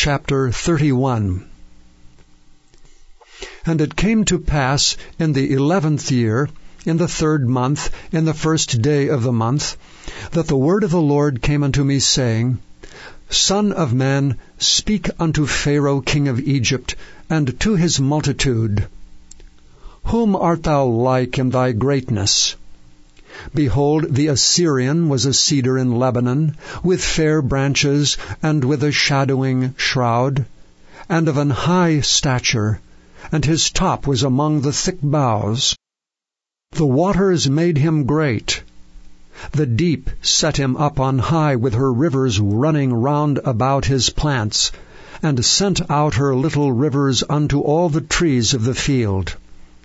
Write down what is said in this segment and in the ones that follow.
Chapter 31. And it came to pass in the 11th year, in the 3rd month, in the 1st day of the month, that the word of the Lord came unto me, saying, Son of man, speak unto Pharaoh king of Egypt, and to his multitude. Whom art thou like in thy greatness? Behold, the Assyrian was a cedar in Lebanon, with fair branches, and with a shadowing shroud, and of an high stature, and his top was among the thick boughs. The waters made him great. The deep set him up on high, with her rivers running round about his plants, and sent out her little rivers unto all the trees of the field.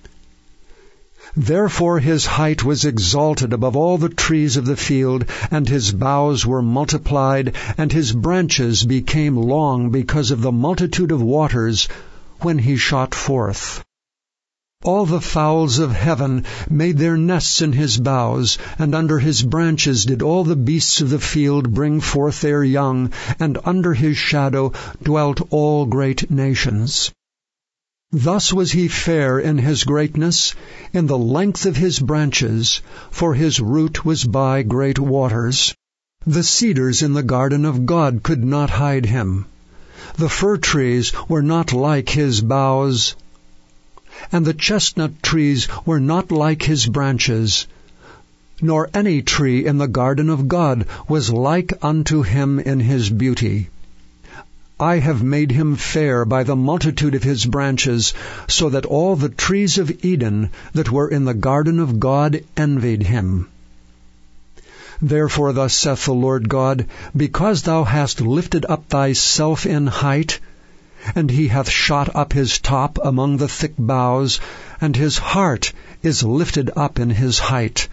Therefore his height was exalted above all the trees of the field, and his boughs were multiplied, and his branches became long because of the multitude of waters when he shot forth. All the fowls of heaven made their nests in his boughs, and under his branches did all the beasts of the field bring forth their young, and under his shadow dwelt all great nations. Thus was he fair in his greatness, in the length of his branches, for his root was by great waters. The cedars in the garden of God could not hide him. The fir trees were not like his boughs, and the chestnut trees were not like his branches, nor any tree in the garden of God was like unto him in his beauty. I have made him fair by the multitude of his branches, so that all the trees of Eden that were in the garden of God envied him. Therefore thus saith the Lord God, because thou hast lifted up thyself in height, and he hath shot up his top among the thick boughs, and his heart is lifted up in his height.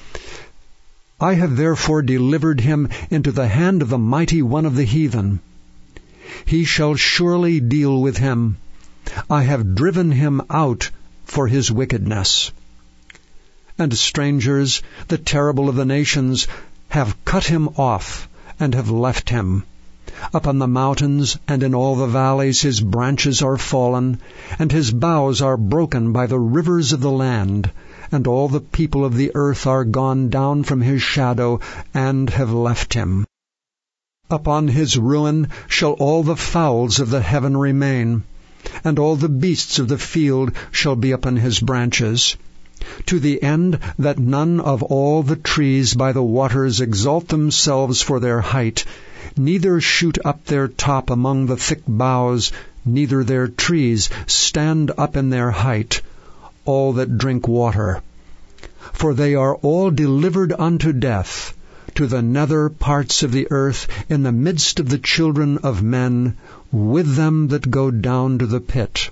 I have therefore delivered him into the hand of the mighty one of the heathen. He shall surely deal with him. I have driven him out for his wickedness. And strangers, the terrible of the nations, have cut him off, and have left him. Upon the mountains and in all the valleys his branches are fallen, and his boughs are broken by the rivers of the land, and all the people of the earth are gone down from his shadow, and have left him. Upon his ruin shall all the fowls of the heaven remain, and all the beasts of the field shall be upon his branches, to the end that none of all the trees by the waters exalt themselves for their height, neither shoot up their top among the thick boughs, neither their trees stand up in their height, all that drink water. For they are all delivered unto death, to the nether parts of the earth, in the midst of the children of men, with them that go down to the pit.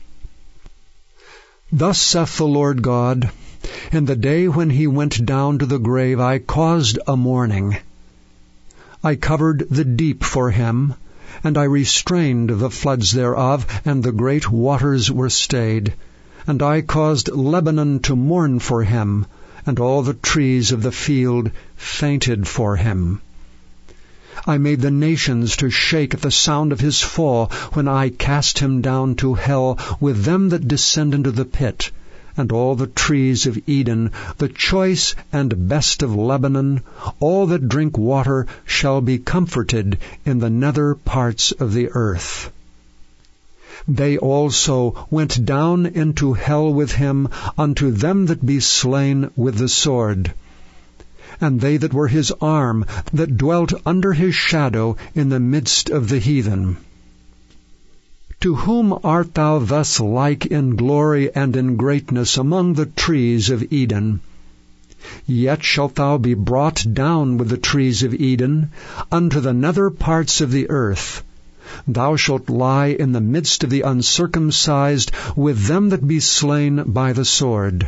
Thus saith the Lord God, in the day when he went down to the grave I caused a mourning. I covered the deep for him, and I restrained the floods thereof, and the great waters were stayed. And I caused Lebanon to mourn for him, and all the trees of the field fainted for him. I made the nations to shake at the sound of his fall, when I cast him down to hell with them that descend into the pit, and all the trees of Eden, the choice and best of Lebanon, all that drink water shall be comforted in the nether parts of the earth. They also went down into hell with him unto them that be slain with the sword. And they that were his arm, that dwelt under his shadow in the midst of the heathen. To whom art thou thus like in glory and in greatness among the trees of Eden? Yet shalt thou be brought down with the trees of Eden unto the nether parts of the earth. Thou shalt lie in the midst of the uncircumcised with them that be slain by the sword.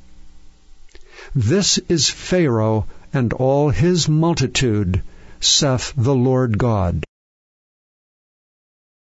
This is Pharaoh and all his multitude, saith the Lord God.